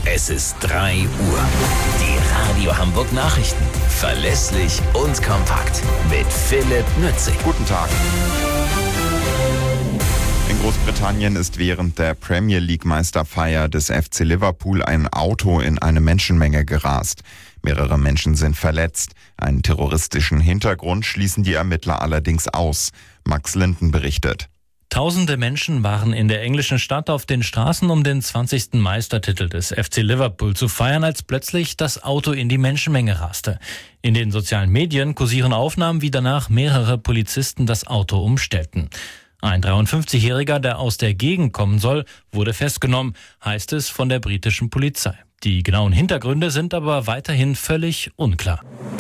Es ist 3 Uhr. Die Radio Hamburg Nachrichten. Verlässlich und kompakt. Mit Philipp Nützig. Guten Tag. In Großbritannien ist während der Premier League Meisterfeier des FC Liverpool ein Auto in eine Menschenmenge gerast. Mehrere Menschen sind verletzt. Einen terroristischen Hintergrund schließen die Ermittler allerdings aus. Max Linden berichtet. Tausende Menschen waren in der englischen Stadt auf den Straßen, um den 20. Meistertitel des FC Liverpool zu feiern, als plötzlich das Auto in die Menschenmenge raste. In den sozialen Medien kursieren Aufnahmen, wie danach mehrere Polizisten das Auto umstellten. Ein 53-Jähriger, der aus der Gegend kommen soll, wurde festgenommen, heißt es von der britischen Polizei. Die genauen Hintergründe sind aber weiterhin völlig unklar.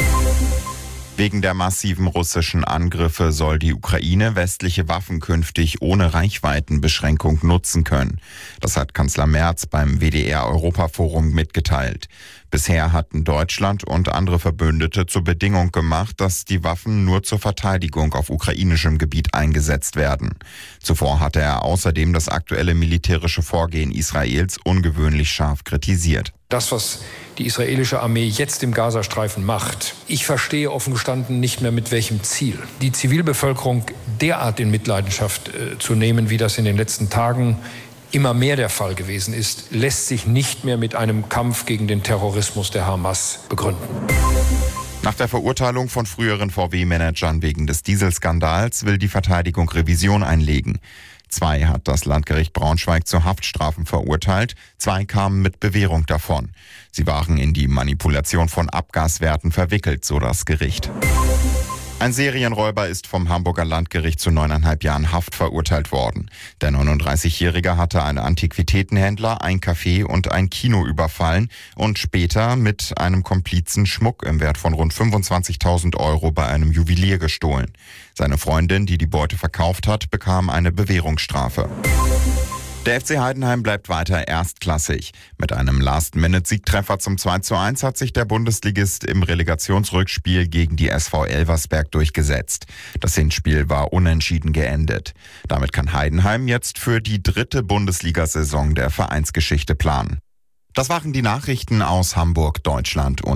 Wegen der massiven russischen Angriffe soll die Ukraine westliche Waffen künftig ohne Reichweitenbeschränkung nutzen können. Das hat Kanzler Merz beim WDR-Europaforum mitgeteilt. Bisher hatten Deutschland und andere Verbündete zur Bedingung gemacht, dass die Waffen nur zur Verteidigung auf ukrainischem Gebiet eingesetzt werden. Zuvor hatte er außerdem das aktuelle militärische Vorgehen Israels ungewöhnlich scharf kritisiert. Das, was die israelische Armee jetzt im Gazastreifen macht, ich verstehe offen gestanden nicht mehr mit welchem Ziel. Die Zivilbevölkerung derart in Mitleidenschaft zu nehmen, wie das in den letzten Tagen immer mehr der Fall gewesen ist, lässt sich nicht mehr mit einem Kampf gegen den Terrorismus der Hamas begründen. Nach der Verurteilung von früheren VW-Managern wegen des Dieselskandals will die Verteidigung Revision einlegen. 2 hat das Landgericht Braunschweig zu Haftstrafen verurteilt, 2 kamen mit Bewährung davon. Sie waren in die Manipulation von Abgaswerten verwickelt, so das Gericht. Ein Serienräuber ist vom Hamburger Landgericht zu 9,5 Jahren Haft verurteilt worden. Der 39-Jährige hatte einen Antiquitätenhändler, ein Café und ein Kino überfallen und später mit einem Komplizen Schmuck im Wert von rund 25.000 € bei einem Juwelier gestohlen. Seine Freundin, die die Beute verkauft hat, bekam eine Bewährungsstrafe. Der FC Heidenheim bleibt weiter erstklassig. Mit einem Last-Minute-Siegtreffer zum 2:1 hat sich der Bundesligist im Relegationsrückspiel gegen die SV Elversberg durchgesetzt. Das Hinspiel war unentschieden geendet. Damit kann Heidenheim jetzt für die 3. Bundesliga-Saison der Vereinsgeschichte planen. Das waren die Nachrichten aus Hamburg, Deutschland und